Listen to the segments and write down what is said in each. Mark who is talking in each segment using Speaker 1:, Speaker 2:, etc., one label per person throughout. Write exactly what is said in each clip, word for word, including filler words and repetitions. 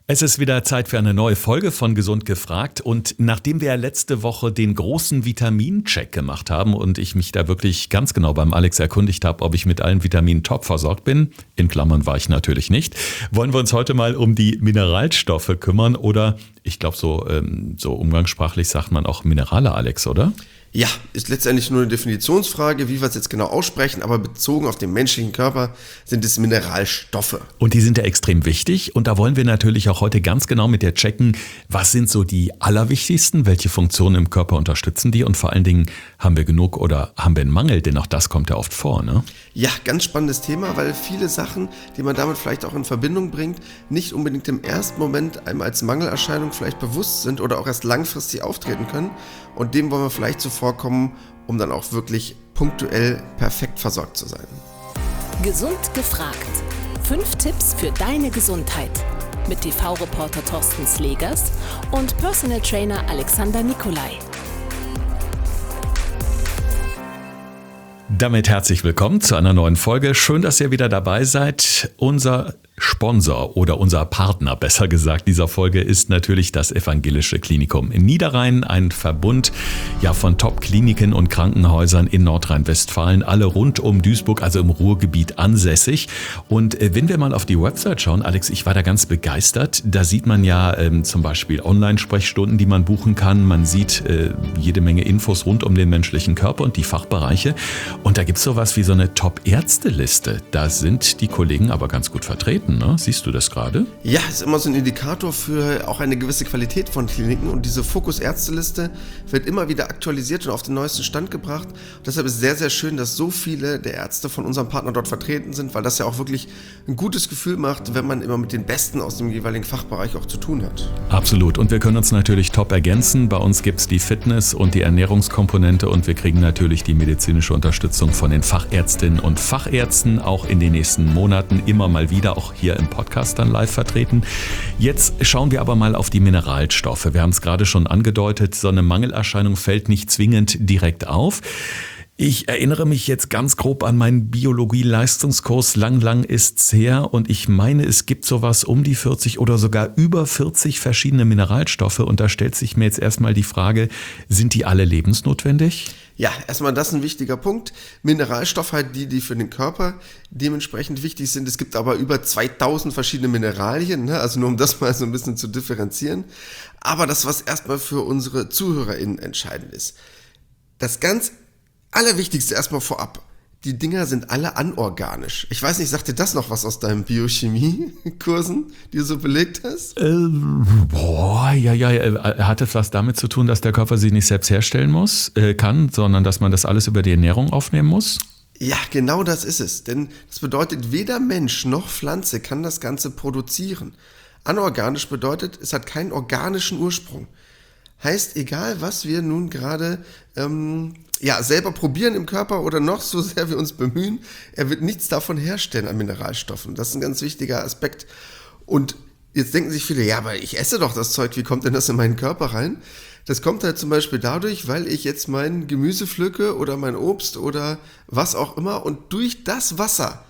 Speaker 1: Es ist wieder Zeit für eine neue Folge von Gesund gefragt und nachdem wir ja letzte Woche den großen Vitamincheck gemacht haben und ich mich da wirklich ganz genau beim Alex erkundigt habe, ob ich mit allen Vitaminen top versorgt bin, in Klammern war ich natürlich nicht, wollen wir uns heute mal um die Mineralstoffe kümmern oder ich glaube so, ähm, so umgangssprachlich sagt man auch Minerale, Alex, oder?
Speaker 2: Ja, ist letztendlich nur eine Definitionsfrage, wie wir es jetzt genau aussprechen, aber bezogen auf den menschlichen Körper sind es Mineralstoffe.
Speaker 1: Und die sind ja extrem wichtig und da wollen wir natürlich auch heute ganz genau mit dir checken, was sind so die allerwichtigsten, welche Funktionen im Körper unterstützen die und vor allen Dingen haben wir genug oder haben wir einen Mangel, denn auch das kommt ja oft vor, ne?
Speaker 2: Ja, ganz spannendes Thema, weil viele Sachen, die man damit vielleicht auch in Verbindung bringt, nicht unbedingt im ersten Moment einem als Mangelerscheinung vielleicht bewusst sind oder auch erst langfristig auftreten können und dem wollen wir vielleicht zuvorkommen, um dann auch wirklich punktuell perfekt versorgt zu sein.
Speaker 3: Gesund gefragt. Fünf Tipps für deine Gesundheit. Mit T V-Reporter Thorsten Slegers und Personal Trainer Alexander Nikolai.
Speaker 1: Damit herzlich willkommen zu einer neuen Folge. Schön, dass ihr wieder dabei seid. Unser Sponsor oder unser Partner, besser gesagt, dieser Folge ist natürlich das Evangelische Klinikum in Niederrhein, ein Verbund ja, von Top-Kliniken und Krankenhäusern in Nordrhein-Westfalen, alle rund um Duisburg, also im Ruhrgebiet ansässig. Und äh, wenn wir mal auf die Website schauen, Alex, ich war da ganz begeistert, da sieht man ja ähm, zum Beispiel Online-Sprechstunden, die man buchen kann, man sieht äh, jede Menge Infos rund um den menschlichen Körper und die Fachbereiche und da gibt es sowas wie so eine Top-Ärzte-Liste, da sind die Kollegen aber ganz gut vertreten. Ne? Siehst du das gerade?
Speaker 2: Ja, ist immer so ein Indikator für auch eine gewisse Qualität von Kliniken und diese Fokus-Ärzte-Liste wird immer wieder aktualisiert und auf den neuesten Stand gebracht. Und deshalb ist es sehr, sehr schön, dass so viele der Ärzte von unserem Partner dort vertreten sind, weil das ja auch wirklich ein gutes Gefühl macht, wenn man immer mit den Besten aus dem jeweiligen Fachbereich auch zu tun hat.
Speaker 1: Absolut. Und wir können uns natürlich top ergänzen. Bei uns gibt es die Fitness- und die Ernährungskomponente und wir kriegen natürlich die medizinische Unterstützung von den Fachärztinnen und Fachärzten auch in den nächsten Monaten immer mal wieder, auch hier im Podcast dann live vertreten. Jetzt schauen wir aber mal auf die Mineralstoffe. Wir haben es gerade schon angedeutet, so eine Mangelerscheinung fällt nicht zwingend direkt auf. Ich erinnere mich jetzt ganz grob an meinen Biologie-Leistungskurs. Lang, lang ist's her und ich meine, es gibt sowas um die vierzig oder sogar über vierzig verschiedene Mineralstoffe und da stellt sich mir jetzt erstmal die Frage, sind die alle lebensnotwendig?
Speaker 2: Ja, erstmal das ist ein wichtiger Punkt. Mineralstoffe halt die, die für den Körper dementsprechend wichtig sind. Es gibt aber über zweitausend verschiedene Mineralien, ne? Also nur um das mal so ein bisschen zu differenzieren. Aber das, was erstmal für unsere ZuhörerInnen entscheidend ist. Das ganz Allerwichtigste erstmal vorab. Die Dinger sind alle anorganisch. Ich weiß nicht, sagt dir das noch was aus deinen Biochemie-Kursen, die du so belegt hast?
Speaker 1: Ähm, boah, ja, ja. Hat das was damit zu tun, dass der Körper sich nicht selbst herstellen muss, äh, kann, sondern dass man das alles über die Ernährung aufnehmen muss?
Speaker 2: Ja, genau das ist es. Denn das bedeutet, weder Mensch noch Pflanze kann das Ganze produzieren. Anorganisch bedeutet, es hat keinen organischen Ursprung. Heißt, egal was wir nun gerade ähm, ja, selber probieren im Körper oder noch so sehr wir uns bemühen, er wird nichts davon herstellen an Mineralstoffen. Das ist ein ganz wichtiger Aspekt. Und jetzt denken sich viele, ja, aber ich esse doch das Zeug, wie kommt denn das in meinen Körper rein? Das kommt halt zum Beispiel dadurch, weil ich jetzt mein Gemüse pflücke oder mein Obst oder was auch immer und durch das Wasser,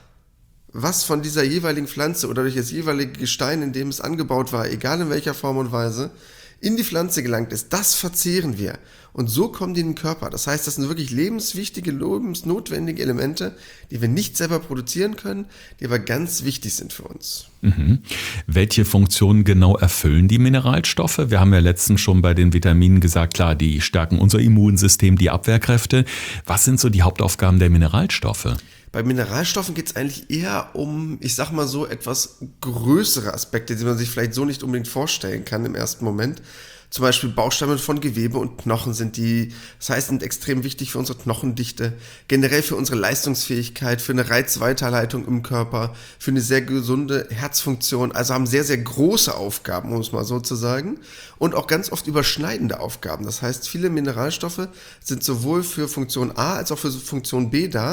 Speaker 2: was von dieser jeweiligen Pflanze oder durch das jeweilige Gestein, in dem es angebaut war, egal in welcher Form und Weise, in die Pflanze gelangt ist, das verzehren wir. Und so kommen die in den Körper. Das heißt, das sind wirklich lebenswichtige, lebensnotwendige Elemente, die wir nicht selber produzieren können, die aber ganz wichtig sind für uns.
Speaker 1: Mhm. Welche Funktionen genau erfüllen die Mineralstoffe? Wir haben ja letztens schon bei den Vitaminen gesagt, klar, die stärken unser Immunsystem, die Abwehrkräfte. Was sind so die Hauptaufgaben der Mineralstoffe?
Speaker 2: Bei Mineralstoffen geht es eigentlich eher um, ich sag mal so, etwas größere Aspekte, die man sich vielleicht so nicht unbedingt vorstellen kann im ersten Moment. Zum Beispiel Bausteine von Gewebe und Knochen sind die, das heißt, sind extrem wichtig für unsere Knochendichte, generell für unsere Leistungsfähigkeit, für eine Reizweiterleitung im Körper, für eine sehr gesunde Herzfunktion, also haben sehr, sehr große Aufgaben, um es mal so zu sagen, und auch ganz oft überschneidende Aufgaben. Das heißt, viele Mineralstoffe sind sowohl für Funktion A als auch für Funktion B da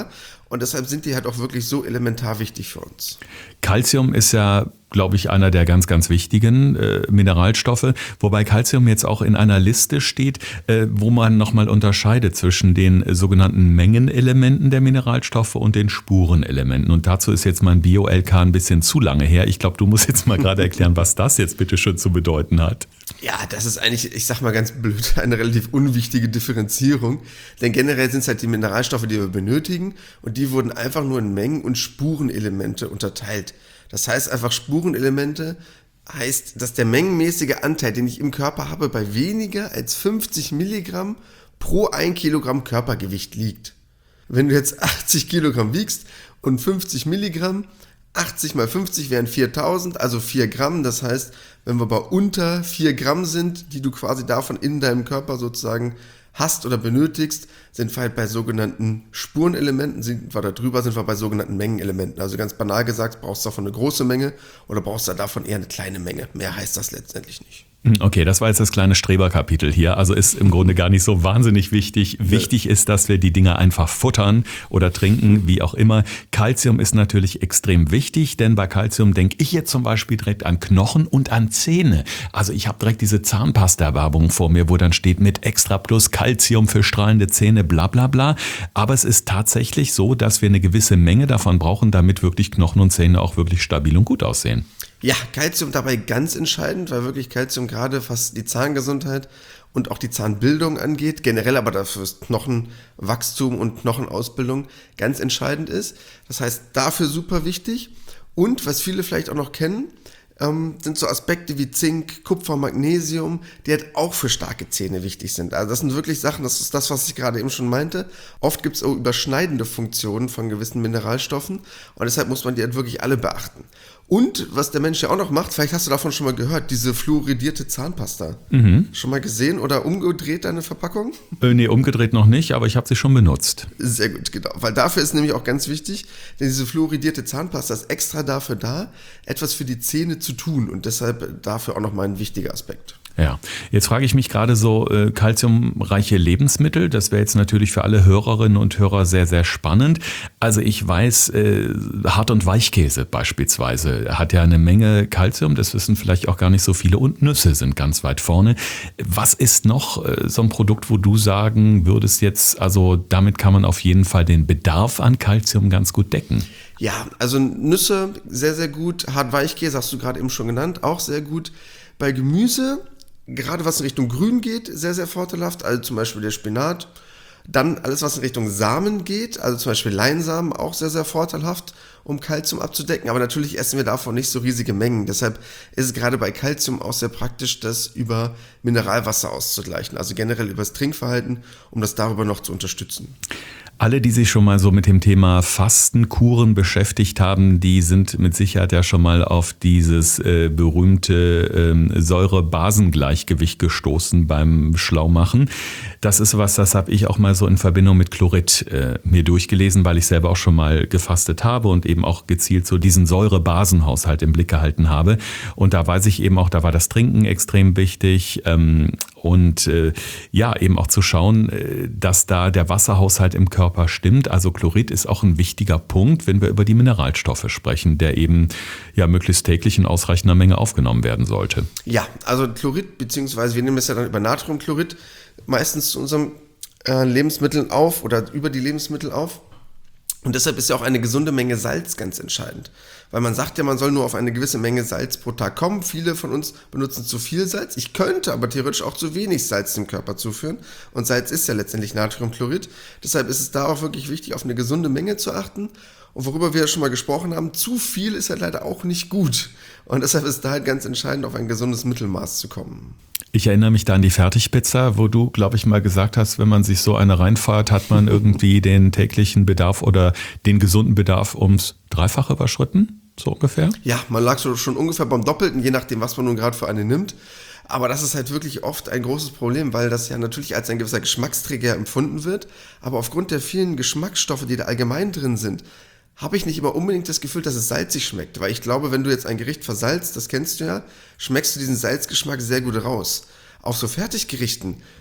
Speaker 2: Und deshalb sind die halt auch wirklich so elementar wichtig für uns.
Speaker 1: Calcium ist ja, glaube ich, einer der ganz, ganz wichtigen äh, Mineralstoffe, wobei Calcium jetzt auch in einer Liste steht, äh, wo man nochmal unterscheidet zwischen den äh, sogenannten Mengenelementen der Mineralstoffe und den Spurenelementen. Und dazu ist jetzt mein Bio-L K ein bisschen zu lange her. Ich glaube, du musst jetzt mal gerade erklären, was das jetzt bitte schon zu bedeuten hat.
Speaker 2: Ja, das ist eigentlich, ich sag mal ganz blöd, eine relativ unwichtige Differenzierung. Denn generell sind es halt die Mineralstoffe, die wir benötigen, und die wurden einfach nur in Mengen- und Spurenelemente unterteilt. Das heißt einfach, Spurenelemente heißt, dass der mengenmäßige Anteil, den ich im Körper habe, bei weniger als fünfzig Milligramm pro ein Kilogramm Körpergewicht liegt. Wenn du jetzt achtzig Kilogramm wiegst und fünfzig Milligramm, achtzig mal fünfzig wären viertausend, also vier Gramm. Das heißt, wenn wir bei unter vier Gramm sind, die du quasi davon in deinem Körper sozusagen hast oder benötigst, sind wir halt bei sogenannten Spurenelementen, sind wir da drüber, sind wir bei sogenannten Mengenelementen. Also ganz banal gesagt, brauchst du davon eine große Menge oder brauchst du davon eher eine kleine Menge. Mehr heißt das letztendlich nicht.
Speaker 1: Okay, das war jetzt das kleine Streberkapitel hier. Also ist im Grunde gar nicht so wahnsinnig wichtig. Wichtig ist, dass wir die Dinge einfach futtern oder trinken, wie auch immer. Calcium ist natürlich extrem wichtig, denn bei Calcium denke ich jetzt zum Beispiel direkt an Knochen und an Zähne. Also ich habe direkt diese Zahnpasta-Werbung vor mir, wo dann steht mit Extra Plus Calcium für strahlende Zähne, bla bla bla. Aber es ist tatsächlich so, dass wir eine gewisse Menge davon brauchen, damit wirklich Knochen und Zähne auch wirklich stabil und gut aussehen.
Speaker 2: Ja, Calcium dabei ganz entscheidend, weil wirklich Calcium gerade was die Zahngesundheit und auch die Zahnbildung angeht, generell aber dafür ist Knochenwachstum und Knochenausbildung ganz entscheidend ist. Das heißt, dafür super wichtig. Und was viele vielleicht auch noch kennen, ähm, sind so Aspekte wie Zink, Kupfer, Magnesium, die halt auch für starke Zähne wichtig sind. Also das sind wirklich Sachen, das ist das, was ich gerade eben schon meinte. Oft gibt es auch überschneidende Funktionen von gewissen Mineralstoffen und deshalb muss man die halt wirklich alle beachten. Und was der Mensch ja auch noch macht, vielleicht hast du davon schon mal gehört, diese fluoridierte Zahnpasta. Mhm. Schon mal gesehen oder umgedreht deine Verpackung?
Speaker 1: Äh, nee, umgedreht noch nicht, aber ich habe sie schon benutzt.
Speaker 2: Sehr gut, genau. Weil dafür ist nämlich auch ganz wichtig, denn diese fluoridierte Zahnpasta ist extra dafür da, etwas für die Zähne zu tun und deshalb dafür auch nochmal ein wichtiger Aspekt.
Speaker 1: Ja, jetzt frage ich mich gerade so, äh, kalziumreiche Lebensmittel, das wäre jetzt natürlich für alle Hörerinnen und Hörer sehr, sehr spannend. Also ich weiß, äh, Hart- und Weichkäse beispielsweise hat ja eine Menge Kalzium, das wissen vielleicht auch gar nicht so viele, und Nüsse sind ganz weit vorne. Was ist noch äh, so ein Produkt, wo du sagen würdest jetzt, also damit kann man auf jeden Fall den Bedarf an Kalzium ganz gut decken?
Speaker 2: Ja, also Nüsse sehr, sehr gut. Hart-Weichkäse hast du gerade eben schon genannt, auch sehr gut. Bei Gemüse, gerade was in Richtung Grün geht, sehr, sehr vorteilhaft, also zum Beispiel der Spinat. Dann alles, was in Richtung Samen geht, also zum Beispiel Leinsamen, auch sehr, sehr vorteilhaft, um Kalzium abzudecken. Aber natürlich essen wir davon nicht so riesige Mengen. Deshalb ist es gerade bei Kalzium auch sehr praktisch, das über Mineralwasser auszugleichen. Also generell über das Trinkverhalten, um das darüber noch zu unterstützen.
Speaker 1: Alle, die sich schon mal so mit dem Thema Fastenkuren beschäftigt haben, die sind mit Sicherheit ja schon mal auf dieses äh, berühmte ähm, Säure-Basen-Gleichgewicht gestoßen beim Schlaumachen. Das ist was, das habe ich auch mal so in Verbindung mit Chlorid äh, mir durchgelesen, weil ich selber auch schon mal gefastet habe und eben auch gezielt so diesen Säure-Basen-Haushalt im Blick gehalten habe. Und da weiß ich eben auch, da war das Trinken extrem wichtig ähm, und äh, ja, eben auch zu schauen, äh, dass da der Wasserhaushalt im Körper stimmt. Also Chlorid ist auch ein wichtiger Punkt, wenn wir über die Mineralstoffe sprechen, der eben ja möglichst täglich in ausreichender Menge aufgenommen werden sollte.
Speaker 2: Ja, also Chlorid, beziehungsweise wir nehmen es ja dann über Natriumchlorid meistens zu unseren äh, Lebensmitteln auf oder über die Lebensmittel auf. Und deshalb ist ja auch eine gesunde Menge Salz ganz entscheidend. Weil man sagt ja, man soll nur auf eine gewisse Menge Salz pro Tag kommen. Viele von uns benutzen zu viel Salz. Ich könnte aber theoretisch auch zu wenig Salz dem Körper zuführen. Und Salz ist ja letztendlich Natriumchlorid. Deshalb ist es da auch wirklich wichtig, auf eine gesunde Menge zu achten. Und worüber wir ja schon mal gesprochen haben, zu viel ist halt leider auch nicht gut. Und deshalb ist da halt ganz entscheidend, auf ein gesundes Mittelmaß zu kommen.
Speaker 1: Ich erinnere mich da an die Fertigpizza, wo du, glaube ich, mal gesagt hast, wenn man sich so eine reinfeuert, hat man irgendwie den täglichen Bedarf oder den gesunden Bedarf ums Dreifache überschritten, so ungefähr?
Speaker 2: Ja, man lag so schon ungefähr beim Doppelten, je nachdem, was man nun gerade für eine nimmt. Aber das ist halt wirklich oft ein großes Problem, weil das ja natürlich als ein gewisser Geschmacksträger empfunden wird. Aber aufgrund der vielen Geschmacksstoffe, die da allgemein drin sind, habe ich nicht immer unbedingt das Gefühl, dass es salzig schmeckt. Weil ich glaube, wenn du jetzt ein Gericht versalzt, das kennst du ja, schmeckst du diesen Salzgeschmack sehr gut raus. Auf so Fertiggerichten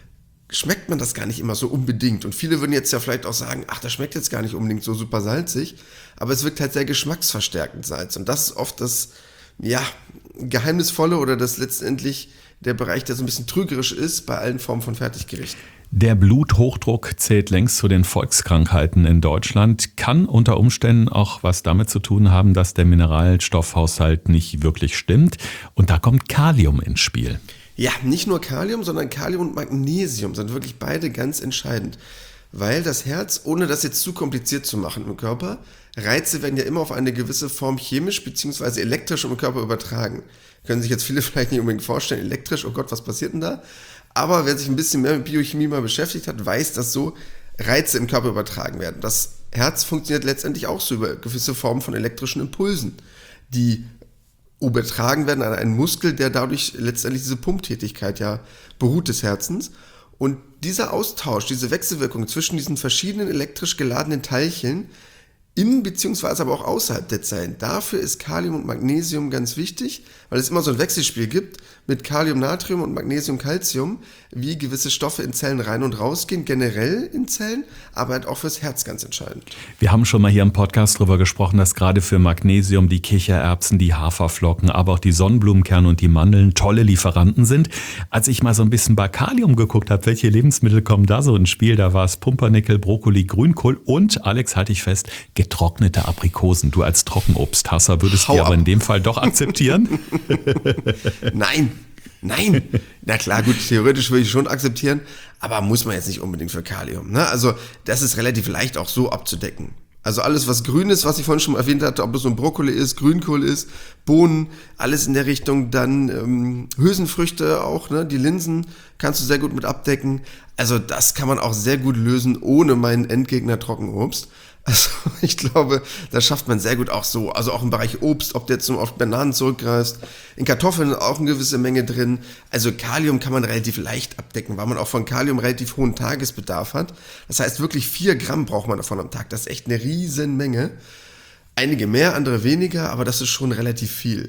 Speaker 2: schmeckt man das gar nicht immer so unbedingt. Und viele würden jetzt ja vielleicht auch sagen, ach, das schmeckt jetzt gar nicht unbedingt so super salzig, aber es wirkt halt sehr geschmacksverstärkend Salz. Und das ist oft das, ja, Geheimnisvolle oder das letztendlich der Bereich, der so ein bisschen trügerisch ist bei allen Formen von Fertiggerichten.
Speaker 1: Der Bluthochdruck zählt längst zu den Volkskrankheiten in Deutschland, kann unter Umständen auch was damit zu tun haben, dass der Mineralstoffhaushalt nicht wirklich stimmt. Und da kommt Kalium ins Spiel.
Speaker 2: Ja, nicht nur Kalium, sondern Kalium und Magnesium sind wirklich beide ganz entscheidend. Weil das Herz, ohne das jetzt zu kompliziert zu machen im Körper, Reize werden ja immer auf eine gewisse Form chemisch bzw. elektrisch im Körper übertragen. Können sich jetzt viele vielleicht nicht unbedingt vorstellen, elektrisch, oh Gott, was passiert denn da? Aber wer sich ein bisschen mehr mit Biochemie mal beschäftigt hat, weiß, dass so Reize im Körper übertragen werden. Das Herz funktioniert letztendlich auch so über gewisse Formen von elektrischen Impulsen, die übertragen werden an einen Muskel, der dadurch letztendlich diese Pumptätigkeit ja beruht des Herzens. Und dieser Austausch, diese Wechselwirkung zwischen diesen verschiedenen elektrisch geladenen Teilchen in beziehungsweise aber auch außerhalb der Zellen, dafür ist Kalium und Magnesium ganz wichtig, weil es immer so ein Wechselspiel gibt mit Kalium, Natrium und Magnesium, Calcium, wie gewisse Stoffe in Zellen rein und rausgehen, generell in Zellen, aber halt auch fürs Herz ganz entscheidend.
Speaker 1: Wir haben schon mal hier im Podcast drüber gesprochen, dass gerade für Magnesium die Kichererbsen, die Haferflocken, aber auch die Sonnenblumenkerne und die Mandeln tolle Lieferanten sind. Als ich mal so ein bisschen bei Kalium geguckt habe, welche Lebensmittel kommen da so ins Spiel, da war es Pumpernickel, Brokkoli, Grünkohl und, Alex, halte ich fest, getrocknete Aprikosen. Du als Trockenobsthasser würdest die aber in dem Fall doch akzeptieren?
Speaker 2: Nein, nein. Na klar, gut, theoretisch würde ich schon akzeptieren, aber muss man jetzt nicht unbedingt für Kalium. Ne? Also das ist relativ leicht auch so abzudecken. Also alles, was grün ist, was ich vorhin schon mal erwähnt hatte, ob es so ein Brokkoli ist, Grünkohl ist, Bohnen, alles in der Richtung, dann ähm, Hülsenfrüchte auch, ne? Die Linsen kannst du sehr gut mit abdecken. Also das kann man auch sehr gut lösen ohne meinen Endgegner Trockenobst. Also ich glaube, das schafft man sehr gut auch so. Also auch im Bereich Obst, ob du jetzt nur auf Bananen zurückgreifst. In Kartoffeln auch eine gewisse Menge drin. Also Kalium kann man relativ leicht abdecken, weil man auch von Kalium relativ hohen Tagesbedarf hat. Das heißt, wirklich vier Gramm braucht man davon am Tag. Das ist echt eine riesen Menge. Einige mehr, andere weniger, aber das ist schon relativ viel.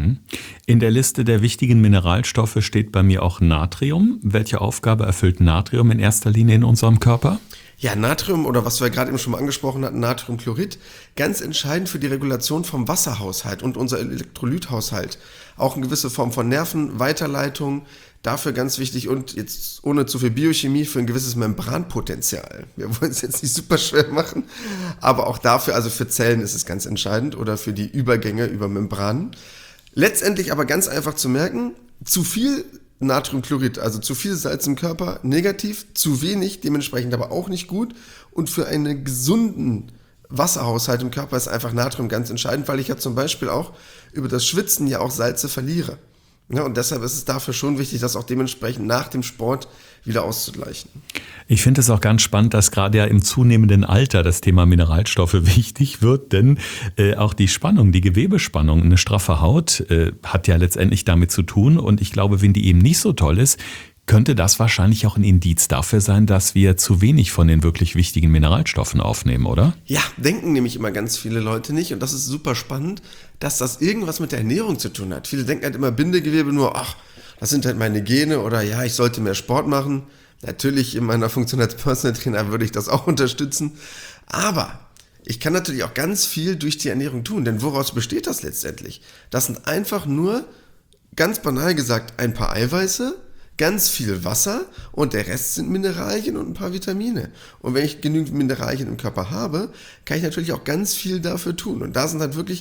Speaker 1: In der Liste der wichtigen Mineralstoffe steht bei mir auch Natrium. Welche Aufgabe erfüllt Natrium in erster Linie in unserem Körper?
Speaker 2: Ja, Natrium oder was wir gerade eben schon mal angesprochen hatten, Natriumchlorid, ganz entscheidend für die Regulation vom Wasserhaushalt und unser Elektrolythaushalt. Auch eine gewisse Form von Nervenweiterleitung, dafür ganz wichtig und jetzt ohne zu viel Biochemie für ein gewisses Membranpotenzial. Wir wollen es jetzt nicht super schwer machen, aber auch dafür, also für Zellen ist es ganz entscheidend oder für die Übergänge über Membranen. Letztendlich aber ganz einfach zu merken, zu viel Natriumchlorid, also zu viel Salz im Körper, negativ, zu wenig, dementsprechend aber auch nicht gut. Und für einen gesunden Wasserhaushalt im Körper ist einfach Natrium ganz entscheidend, weil ich ja zum Beispiel auch über das Schwitzen ja auch Salze verliere. Ja, und deshalb ist es dafür schon wichtig, das auch dementsprechend nach dem Sport wieder auszugleichen.
Speaker 1: Ich finde es auch ganz spannend, dass gerade ja im zunehmenden Alter das Thema Mineralstoffe wichtig wird, denn äh, auch die Spannung, die Gewebespannung, eine straffe Haut äh, hat ja letztendlich damit zu tun und ich glaube, wenn die eben nicht so toll ist, könnte das wahrscheinlich auch ein Indiz dafür sein, dass wir zu wenig von den wirklich wichtigen Mineralstoffen aufnehmen, oder?
Speaker 2: Ja, denken nämlich immer ganz viele Leute nicht und das ist super spannend, dass das irgendwas mit der Ernährung zu tun hat. Viele denken halt immer Bindegewebe nur, ach, das sind halt meine Gene oder ja, ich sollte mehr Sport machen. Natürlich in meiner Funktion als Personal Trainer würde ich das auch unterstützen, aber ich kann natürlich auch ganz viel durch die Ernährung tun, denn woraus besteht das letztendlich? Das sind einfach nur, ganz banal gesagt, ein paar Eiweiße, ganz viel Wasser und der Rest sind Mineralien und ein paar Vitamine. Und wenn ich genügend Mineralien im Körper habe, kann ich natürlich auch ganz viel dafür tun. Und da sind halt wirklich,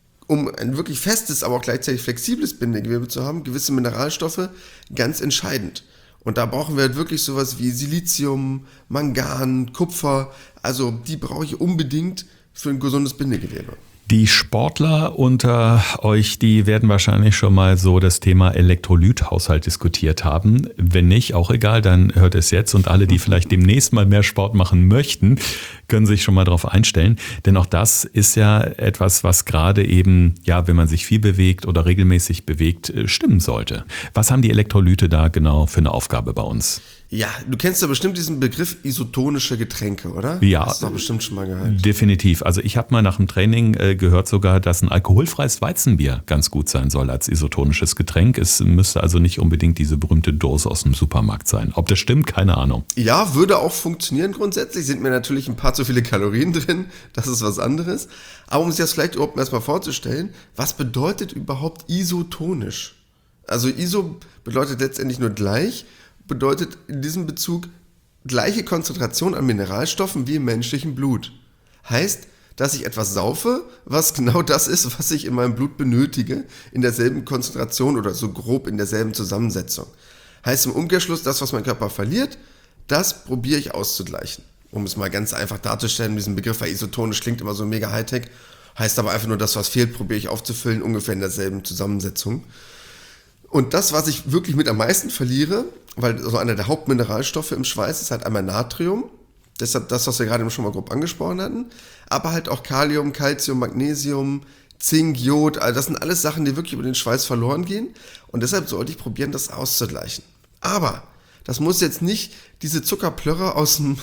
Speaker 2: um ein wirklich festes, aber auch gleichzeitig flexibles Bindegewebe zu haben, gewisse Mineralstoffe ganz entscheidend. Und da brauchen wir halt wirklich sowas wie Silizium, Mangan, Kupfer. Also die brauche ich unbedingt für ein gesundes Bindegewebe.
Speaker 1: Die Sportler unter euch, die werden wahrscheinlich schon mal so das Thema Elektrolythaushalt diskutiert haben. Wenn nicht, auch egal, dann hört es jetzt. Und alle, die vielleicht demnächst mal mehr Sport machen möchten, können sich schon mal darauf einstellen. Denn auch das ist ja etwas, was gerade eben, ja, wenn man sich viel bewegt oder regelmäßig bewegt, stimmen sollte. Was haben die Elektrolyte da genau für eine Aufgabe bei uns?
Speaker 2: Ja, du kennst ja bestimmt diesen Begriff isotonische Getränke, oder?
Speaker 1: Ja,
Speaker 2: hast du doch bestimmt schon mal gehört.
Speaker 1: Definitiv. Also ich habe mal nach dem Training äh, gehört sogar, dass ein alkoholfreies Weizenbier ganz gut sein soll als isotonisches Getränk. Es müsste also nicht unbedingt diese berühmte Dose aus dem Supermarkt sein. Ob das stimmt, keine Ahnung.
Speaker 2: Ja, würde auch funktionieren grundsätzlich. Sind mir natürlich ein paar zu viele Kalorien drin. Das ist was anderes. Aber um sich das vielleicht überhaupt erstmal vorzustellen, was bedeutet überhaupt isotonisch? Also iso bedeutet letztendlich nur gleich, bedeutet in diesem Bezug gleiche Konzentration an Mineralstoffen wie im menschlichen Blut. Heißt, dass ich etwas saufe, was genau das ist, was ich in meinem Blut benötige, in derselben Konzentration oder so grob in derselben Zusammensetzung. Heißt im Umkehrschluss, das, was mein Körper verliert, das probiere ich auszugleichen. Um es mal ganz einfach darzustellen, diesen Begriff, weil isotonisch klingt immer so mega Hightech, heißt aber einfach nur, das, was fehlt, probiere ich aufzufüllen, ungefähr in derselben Zusammensetzung. Und das, was ich wirklich mit am meisten verliere, weil so einer der Hauptmineralstoffe im Schweiß ist halt einmal Natrium, deshalb das, was wir gerade schon mal grob angesprochen hatten, aber halt auch Kalium, Calcium, Magnesium, Zink, Jod, also das sind alles Sachen, die wirklich über den Schweiß verloren gehen und deshalb sollte ich probieren, das auszugleichen. Aber das muss jetzt nicht diese Zuckerplörre aus dem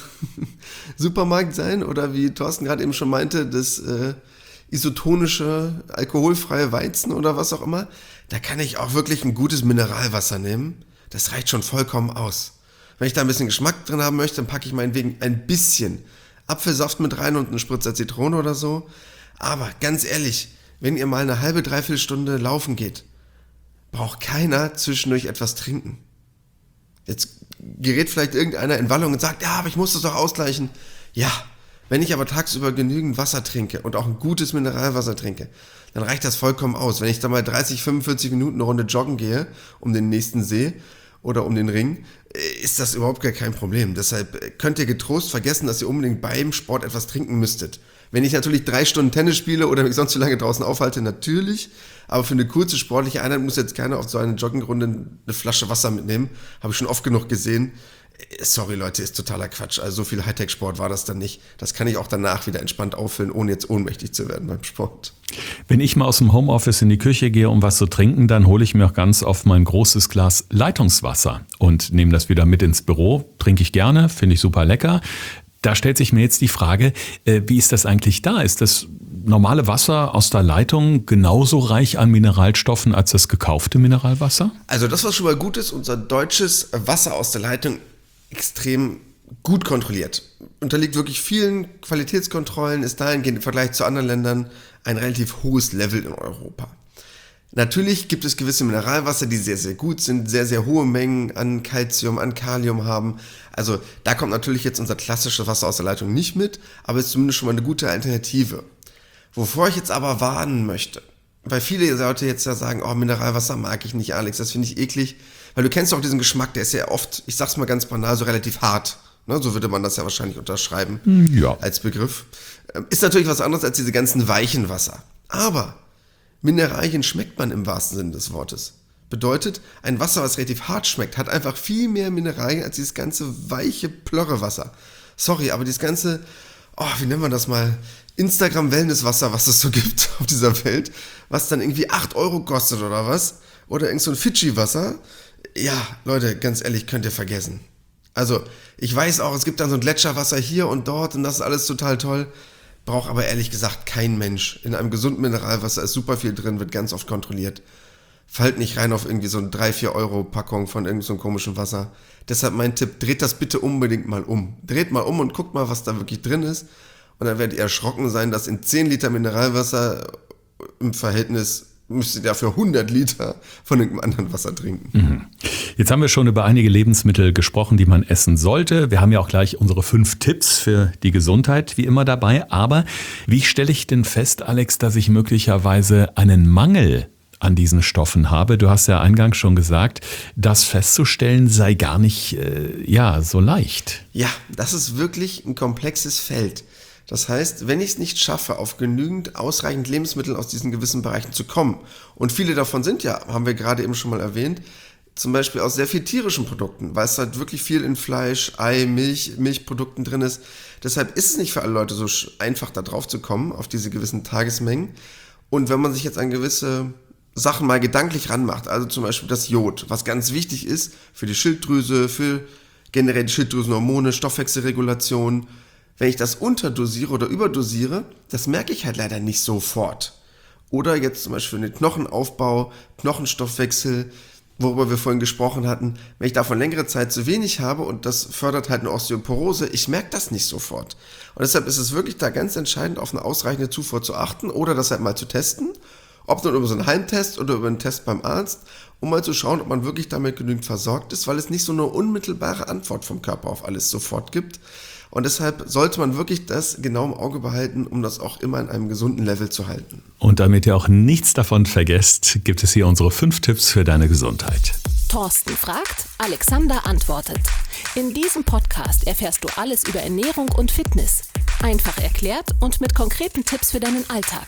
Speaker 2: Supermarkt sein oder wie Thorsten gerade eben schon meinte, das äh, isotonische, alkoholfreie Weizen oder was auch immer. Da kann ich auch wirklich ein gutes Mineralwasser nehmen. Das reicht schon vollkommen aus. Wenn ich da ein bisschen Geschmack drin haben möchte, dann packe ich meinetwegen ein bisschen Apfelsaft mit rein und einen Spritzer Zitrone oder so. Aber ganz ehrlich, wenn ihr mal eine halbe, dreiviertel Stunde laufen geht, braucht keiner zwischendurch etwas trinken. Jetzt gerät vielleicht irgendeiner in Wallung und sagt, ja, aber ich muss das doch ausgleichen. Ja, wenn ich aber tagsüber genügend Wasser trinke und auch ein gutes Mineralwasser trinke, dann reicht das vollkommen aus. Wenn ich da mal dreißig, fünfundvierzig Minuten eine Runde joggen gehe, um den nächsten See oder um den Ring, ist das überhaupt gar kein Problem. Deshalb könnt ihr getrost vergessen, dass ihr unbedingt beim Sport etwas trinken müsstet. Wenn ich natürlich drei Stunden Tennis spiele oder mich sonst zu lange draußen aufhalte, natürlich. Aber für eine kurze sportliche Einheit muss jetzt keiner auf so eine Joggingrunde eine Flasche Wasser mitnehmen. Habe ich schon oft genug gesehen. Sorry Leute, ist totaler Quatsch. Also so viel Hightech-Sport war das dann nicht. Das kann ich auch danach wieder entspannt auffüllen, ohne jetzt ohnmächtig zu werden beim Sport.
Speaker 1: Wenn ich mal aus dem Homeoffice in die Küche gehe, um was zu trinken, dann hole ich mir auch ganz oft mein großes Glas Leitungswasser und nehme das wieder mit ins Büro. Trinke ich gerne, finde ich super lecker. Da stellt sich mir jetzt die Frage, äh, wie ist das eigentlich da? Ist das normale Wasser aus der Leitung genauso reich an Mineralstoffen als das gekaufte Mineralwasser?
Speaker 2: Also das, was schon mal gut ist, unser deutsches Wasser aus der Leitung extrem gut kontrolliert. Unterliegt wirklich vielen Qualitätskontrollen, ist dahingehend im Vergleich zu anderen Ländern ein relativ hohes Level in Europa. Natürlich gibt es gewisse Mineralwasser, die sehr, sehr gut sind, sehr, sehr hohe Mengen an Calcium, an Kalium haben. Also da kommt natürlich jetzt unser klassisches Wasser aus der Leitung nicht mit, aber ist zumindest schon mal eine gute Alternative. Wovor ich jetzt aber warnen möchte, weil viele Leute jetzt ja sagen, oh, Mineralwasser mag ich nicht, Alex, das finde ich eklig, weil du kennst auch diesen Geschmack, der ist ja oft, ich sag's mal ganz banal, so relativ hart. Ne, so würde man das ja wahrscheinlich unterschreiben
Speaker 1: Ja.
Speaker 2: als Begriff. Ist natürlich was anderes als diese ganzen weichen Wasser. Aber Mineralien schmeckt man im wahrsten Sinne des Wortes. Bedeutet, ein Wasser, was relativ hart schmeckt, hat einfach viel mehr Mineralien als dieses ganze weiche Plörrewasser. Sorry, aber dieses ganze, oh, wie nennt man das mal, Instagram-Wellness-Wasser, was es so gibt auf dieser Welt, was dann irgendwie acht Euro kostet oder was, oder irgend so ein Fidschi-Wasser, ja, Leute, ganz ehrlich, könnt ihr vergessen. Also, ich weiß auch, es gibt dann so ein Gletscherwasser hier und dort und das ist alles total toll, braucht aber ehrlich gesagt kein Mensch. In einem gesunden Mineralwasser ist super viel drin, wird ganz oft kontrolliert. Fallt nicht rein auf irgendwie so eine drei, vier Euro Packung von irgend so einem komischen Wasser. Deshalb mein Tipp, dreht das bitte unbedingt mal um. Dreht mal um und guckt mal, was da wirklich drin ist. Und dann werdet ihr erschrocken sein, dass in zehn Liter Mineralwasser im Verhältnis müsstet ihr dafür hundert Liter von irgendeinem anderen Wasser trinken.
Speaker 1: Mhm. Jetzt haben wir schon über einige Lebensmittel gesprochen, die man essen sollte. Wir haben ja auch gleich unsere fünf Tipps für die Gesundheit wie immer dabei. Aber wie stelle ich denn fest, Alex, dass ich möglicherweise einen Mangel an diesen Stoffen habe? Du hast ja eingangs schon gesagt, das festzustellen sei gar nicht äh, ja, so leicht.
Speaker 2: Ja, das ist wirklich ein komplexes Feld. Das heißt, wenn ich es nicht schaffe, auf genügend ausreichend Lebensmittel aus diesen gewissen Bereichen zu kommen, und viele davon sind ja, haben wir gerade eben schon mal erwähnt, zum Beispiel aus sehr viel tierischen Produkten, weil es halt wirklich viel in Fleisch, Ei, Milch, Milchprodukten drin ist. Deshalb ist es nicht für alle Leute so einfach, da drauf zu kommen, auf diese gewissen Tagesmengen. Und wenn man sich jetzt an gewisse Sachen mal gedanklich ranmacht, also zum Beispiel das Jod, was ganz wichtig ist für die Schilddrüse, für generell die Schilddrüsenhormone, Stoffwechselregulation. Wenn ich das unterdosiere oder überdosiere, das merke ich halt leider nicht sofort. Oder jetzt zum Beispiel den Knochenaufbau, Knochenstoffwechsel, worüber wir vorhin gesprochen hatten. Wenn ich davon längere Zeit zu wenig habe und das fördert halt eine Osteoporose, ich merke das nicht sofort. Und deshalb ist es wirklich da ganz entscheidend, auf eine ausreichende Zufuhr zu achten oder das halt mal zu testen. Ob nur über so einen Heimtest oder über einen Test beim Arzt, um mal zu schauen, ob man wirklich damit genügend versorgt ist, weil es nicht so eine unmittelbare Antwort vom Körper auf alles sofort gibt. Und deshalb sollte man wirklich das genau im Auge behalten, um das auch immer in einem gesunden Level zu halten.
Speaker 1: Und damit ihr auch nichts davon vergesst, gibt es hier unsere fünf Tipps für deine Gesundheit.
Speaker 3: Thorsten fragt, Alexander antwortet. In diesem Podcast erfährst du alles über Ernährung und Fitness. Einfach erklärt und mit konkreten Tipps für deinen Alltag.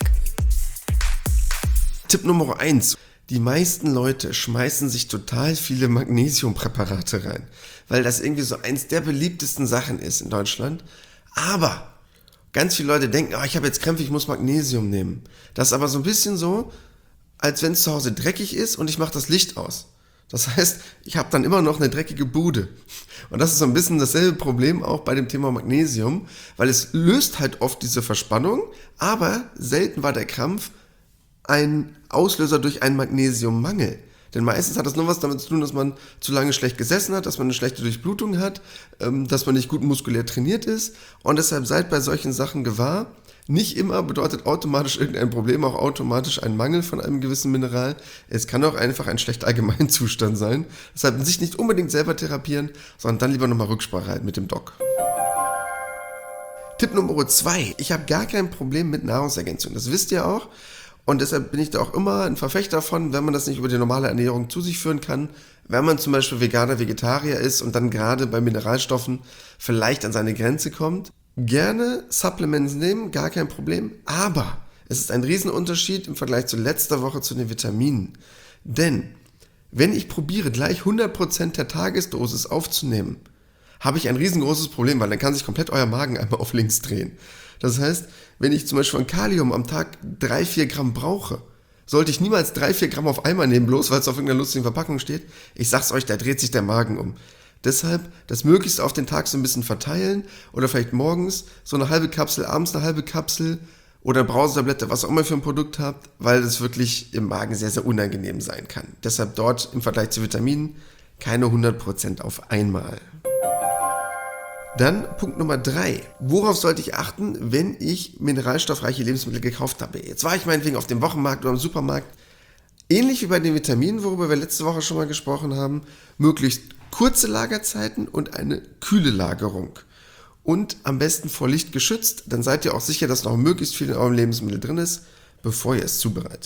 Speaker 2: Tipp Nummer eins. Die meisten Leute schmeißen sich total viele Magnesiumpräparate rein, weil das irgendwie so eins der beliebtesten Sachen ist in Deutschland. Aber ganz viele Leute denken, oh, ich habe jetzt Krämpfe, ich muss Magnesium nehmen. Das ist aber so ein bisschen so, als wenn es zu Hause dreckig ist und ich mache das Licht aus. Das heißt, ich habe dann immer noch eine dreckige Bude. Und das ist so ein bisschen dasselbe Problem auch bei dem Thema Magnesium, weil es löst halt oft diese Verspannung, aber selten war der Krampf ein Auslöser durch einen Magnesiummangel. Denn meistens hat das nur was damit zu tun, dass man zu lange schlecht gesessen hat, dass man eine schlechte Durchblutung hat, dass man nicht gut muskulär trainiert ist. Und deshalb seid bei solchen Sachen gewahr. Nicht immer bedeutet automatisch irgendein Problem auch automatisch ein Mangel von einem gewissen Mineral. Es kann auch einfach ein schlechter Allgemeinzustand sein. Deshalb sich nicht unbedingt selber therapieren, sondern dann lieber nochmal Rücksprache halten mit dem Doc. Tipp Nummer zwei. Ich habe gar kein Problem mit Nahrungsergänzung. Das wisst ihr auch. Und deshalb bin ich da auch immer ein Verfechter davon, wenn man das nicht über die normale Ernährung zu sich führen kann, wenn man zum Beispiel Veganer, Vegetarier ist und dann gerade bei Mineralstoffen vielleicht an seine Grenze kommt, gerne Supplements nehmen, gar kein Problem, aber es ist ein Riesenunterschied im Vergleich zu letzter Woche zu den Vitaminen. Denn wenn ich probiere, gleich hundert Prozent der Tagesdosis aufzunehmen, habe ich ein riesengroßes Problem, weil dann kann sich komplett euer Magen einmal auf links drehen. Das heißt, wenn ich zum Beispiel von Kalium am Tag drei, vier Gramm brauche, sollte ich niemals drei, vier Gramm auf einmal nehmen, bloß weil es auf irgendeiner lustigen Verpackung steht. Ich sag's euch, da dreht sich der Magen um. Deshalb das möglichst auf den Tag so ein bisschen verteilen oder vielleicht morgens so eine halbe Kapsel, abends eine halbe Kapsel oder Brausetablette, was auch immer für ein Produkt habt, weil das wirklich im Magen sehr, sehr unangenehm sein kann. Deshalb dort im Vergleich zu Vitaminen keine hundert Prozent auf einmal. Dann Punkt Nummer drei. Worauf sollte ich achten, wenn ich mineralstoffreiche Lebensmittel gekauft habe? Jetzt war ich meinetwegen auf dem Wochenmarkt oder im Supermarkt. Ähnlich wie bei den Vitaminen, worüber wir letzte Woche schon mal gesprochen haben, möglichst kurze Lagerzeiten und eine kühle Lagerung. Und am besten vor Licht geschützt, dann seid ihr auch sicher, dass noch möglichst viel in eurem Lebensmittel drin ist, bevor ihr es zubereitet.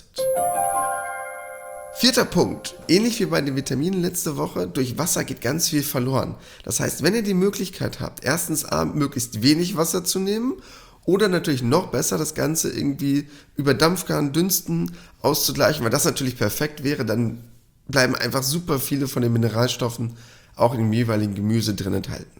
Speaker 2: Vierter Punkt. Ähnlich wie bei den Vitaminen letzte Woche, durch Wasser geht ganz viel verloren. Das heißt, wenn ihr die Möglichkeit habt, erstens A, möglichst wenig Wasser zu nehmen oder natürlich noch besser das Ganze irgendwie über Dampfgarn, Dünsten auszugleichen, weil das natürlich perfekt wäre, dann bleiben einfach super viele von den Mineralstoffen auch in dem jeweiligen Gemüse drin enthalten.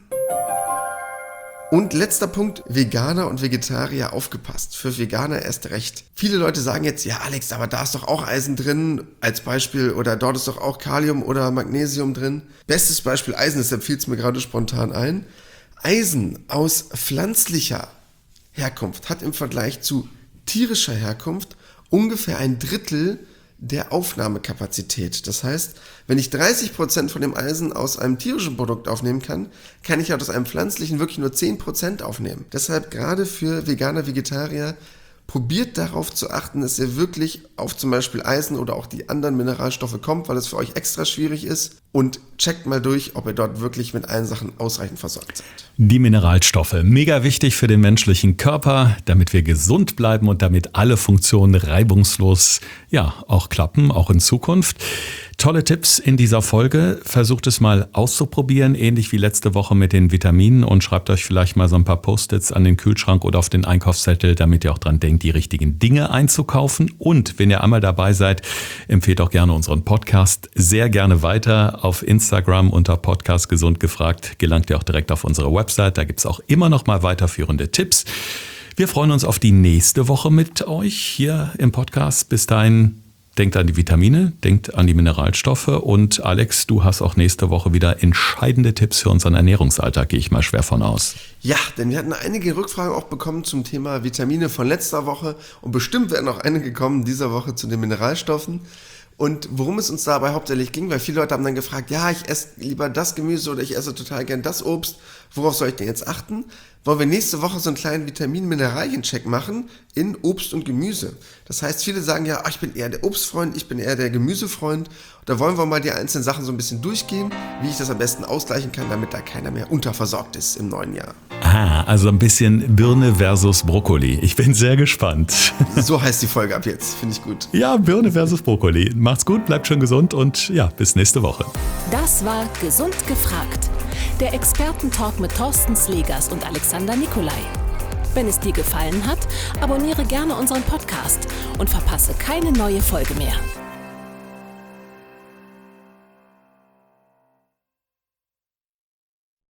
Speaker 2: Und letzter Punkt, Veganer und Vegetarier aufgepasst. Für Veganer erst recht. Viele Leute sagen jetzt, ja Alex, aber da ist doch auch Eisen drin, als Beispiel, oder dort ist doch auch Kalium oder Magnesium drin. Bestes Beispiel Eisen, deshalb fiel es mir gerade spontan ein. Eisen aus pflanzlicher Herkunft hat im Vergleich zu tierischer Herkunft ungefähr ein Drittel der Aufnahmekapazität. Das heißt, wenn ich dreißig Prozent von dem Eisen aus einem tierischen Produkt aufnehmen kann, kann ich halt aus einem pflanzlichen wirklich nur zehn Prozent aufnehmen. Deshalb gerade für Veganer, Vegetarier, probiert darauf zu achten, dass ihr wirklich auf zum Beispiel Eisen oder auch die anderen Mineralstoffe kommt, weil es für euch extra schwierig ist, und checkt mal durch, ob ihr dort wirklich mit allen Sachen ausreichend versorgt seid.
Speaker 1: Die Mineralstoffe, mega wichtig für den menschlichen Körper, damit wir gesund bleiben und damit alle Funktionen reibungslos, ja, auch klappen, auch in Zukunft. Tolle Tipps in dieser Folge. Versucht es mal auszuprobieren, ähnlich wie letzte Woche mit den Vitaminen, und schreibt euch vielleicht mal so ein paar Post-its an den Kühlschrank oder auf den Einkaufszettel, damit ihr auch dran denkt, die richtigen Dinge einzukaufen. Und wenn ihr einmal dabei seid, empfehlt auch gerne unseren Podcast sehr gerne weiter. Auf Instagram unter Podcast Gesund gefragt gelangt ihr auch direkt auf unsere Website. Da gibt es auch immer noch mal weiterführende Tipps. Wir freuen uns auf die nächste Woche mit euch hier im Podcast. Bis dahin, denkt an die Vitamine, denkt an die Mineralstoffe und Alex, du hast auch nächste Woche wieder entscheidende Tipps für unseren Ernährungsalltag, gehe ich mal schwer von aus.
Speaker 2: Ja, denn wir hatten einige Rückfragen auch bekommen zum Thema Vitamine von letzter Woche und bestimmt werden auch einige kommen dieser Woche zu den Mineralstoffen. Und worum es uns dabei hauptsächlich ging, weil viele Leute haben dann gefragt, ja, ich esse lieber das Gemüse oder ich esse total gern das Obst, worauf soll ich denn jetzt achten? Wollen wir nächste Woche so einen kleinen Vitamin-Mineralien-Check machen in Obst und Gemüse. Das heißt, viele sagen ja, ach, ich bin eher der Obstfreund, ich bin eher der Gemüsefreund. Da wollen wir mal die einzelnen Sachen so ein bisschen durchgehen, wie ich das am besten ausgleichen kann, damit da keiner mehr unterversorgt ist im neuen Jahr.
Speaker 1: Ah, also ein bisschen Birne versus Brokkoli. Ich bin sehr gespannt.
Speaker 2: So heißt die Folge ab jetzt, finde ich gut.
Speaker 1: Ja, Birne versus Brokkoli. Macht's gut, bleibt schön gesund und ja, bis nächste Woche.
Speaker 3: Das war Gesund gefragt. Der Expertentalk mit Thorsten Slegers und Alexander Nikolai. Wenn es dir gefallen hat, abonniere gerne unseren Podcast und verpasse keine neue Folge mehr.